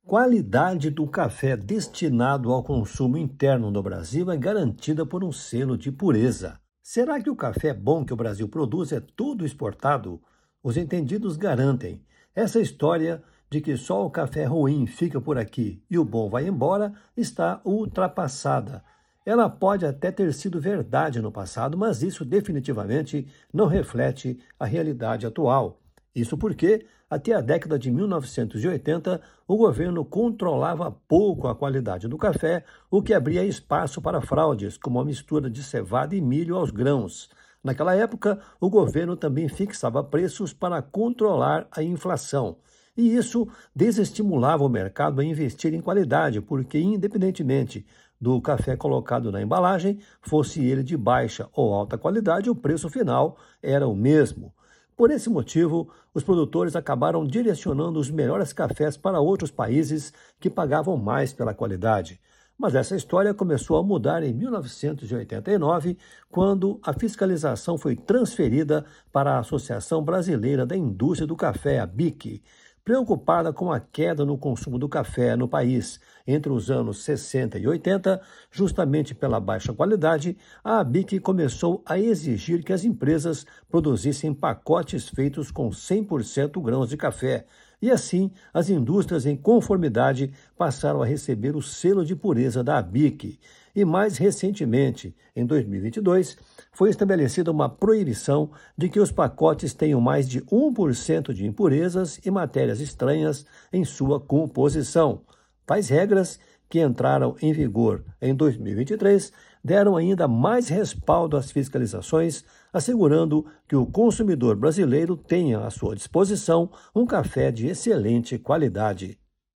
Qualidade do café destinado ao consumo interno no Brasil é garantida por um selo de pureza. Será que o café bom que o Brasil produz é tudo exportado? Os entendidos garantem. Essa história de que só o café ruim fica por aqui e o bom vai embora está ultrapassada. Ela pode até ter sido verdade no passado, mas isso definitivamente não reflete a realidade atual. Isso porque, até a década de 1980, o governo controlava pouco a qualidade do café, o que abria espaço para fraudes, como a mistura de cevada e milho aos grãos. Naquela época, o governo também fixava preços para controlar a inflação. E isso desestimulava o mercado a investir em qualidade, porque, independentemente do café colocado na embalagem, fosse ele de baixa ou alta qualidade, o preço final era o mesmo. Por esse motivo, os produtores acabaram direcionando os melhores cafés para outros países que pagavam mais pela qualidade. Mas essa história começou a mudar em 1989, quando a fiscalização foi transferida para a Associação Brasileira da Indústria do Café, a BIC. Preocupada com a queda no consumo do café no país entre os anos 60 e 80, justamente pela baixa qualidade, a ABIC começou a exigir que as empresas produzissem pacotes feitos com 100% grãos de café. E assim, as indústrias em conformidade passaram a receber o selo de pureza da ABIC. E mais recentemente, em 2022, foi estabelecida uma proibição de que os pacotes tenham mais de 1% de impurezas e matérias estranhas em sua composição. Tais regras, que entraram em vigor em 2023, deram ainda mais respaldo às fiscalizações, assegurando que o consumidor brasileiro tenha à sua disposição um café de excelente qualidade.